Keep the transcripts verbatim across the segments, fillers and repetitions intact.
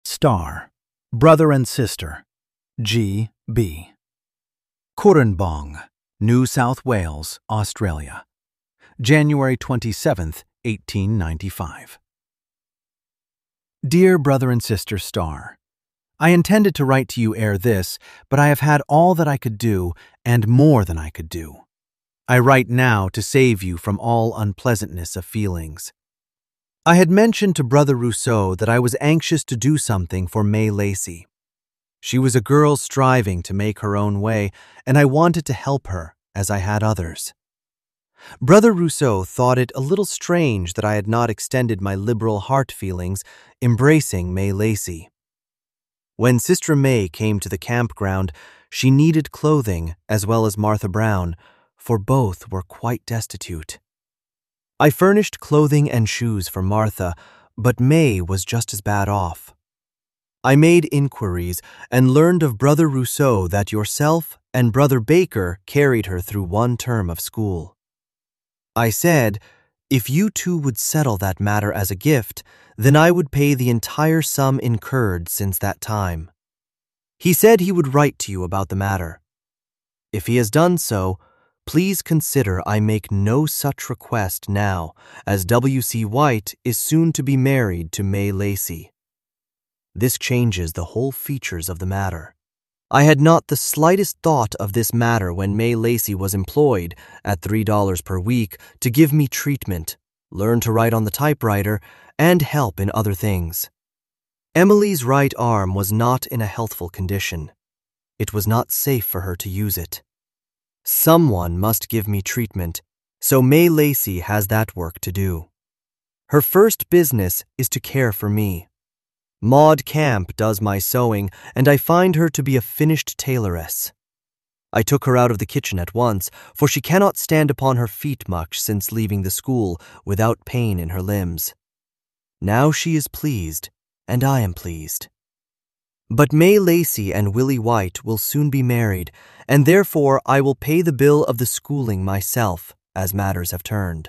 Star, brother and sister, G B Kurrambong, New South Wales, Australia, January twenty-seventh, eighteen ninety-five. Dear brother and sister Star, I intended to write to you ere this, but I have had all that I could do, and more than I could do. I write now to save you from all unpleasantness of feelings. I had mentioned to Brother Rousseau that I was anxious to do something for May Lacy. She was a girl striving to make her own way, and I wanted to help her, as I had others. Brother Rousseau thought it a little strange that I had not extended my liberal heart feelings, embracing May Lacy. When Sister May came to the campground, she needed clothing as well as Martha Brown, for both were quite destitute. I furnished clothing and shoes for Martha, but May was just as bad off. I made inquiries and learned of Brother Rousseau that yourself and Brother Baker carried her through one term of school. I said, if you two would settle that matter as a gift, then I would pay the entire sum incurred since that time. He said he would write to you about the matter. If he has done so, please consider I make no such request now, as W C White is soon to be married to May Lacy. This changes the whole features of the matter. I had not the slightest thought of this matter when May Lacy was employed, at three dollars per week, to give me treatment, learn to write on the typewriter, and help in other things. Emily's right arm was not in a healthful condition. It was not safe for her to use it. Someone must give me treatment, so May Lacy has that work to do. Her first business is to care for me. Maud Camp does my sewing, and I find her to be a finished tailoress. I took her out of the kitchen at once, for she cannot stand upon her feet much since leaving the school without pain in her limbs. Now she is pleased, and I am pleased. But May Lacy and Willie White will soon be married, and therefore I will pay the bill of the schooling myself, as matters have turned.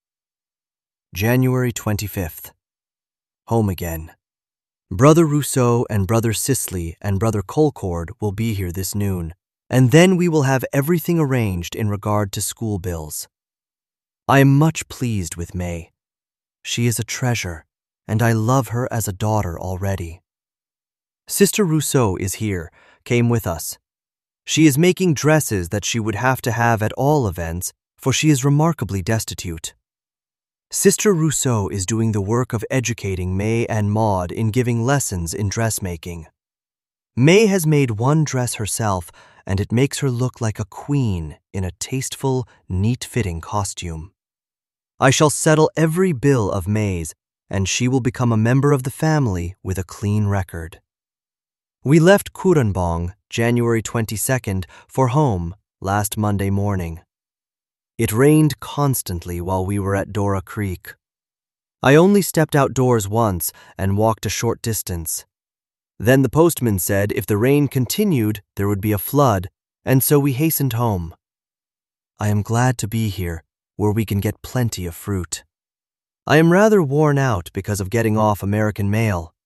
January twenty-fifth. Home again. Brother Rousseau and Brother Sisley and Brother Colcord will be here this noon, and then we will have everything arranged in regard to school bills. I am much pleased with May. She is a treasure, and I love her as a daughter already. Sister Rousseau is here, came with us. She is making dresses that she would have to have at all events, for she is remarkably destitute. Sister Rousseau is doing the work of educating May and Maud in giving lessons in dressmaking. May has made one dress herself, and it makes her look like a queen in a tasteful, neat-fitting costume. I shall settle every bill of May's, and she will become a member of the family with a clean record. We left Kurrambong, January twenty-second, for home last Monday morning. It rained constantly while we were at Dora Creek. I only stepped outdoors once and walked a short distance. Then the postman said if the rain continued, there would be a flood, and so we hastened home. I am glad to be here, where we can get plenty of fruit. I am rather worn out because of getting off American mail.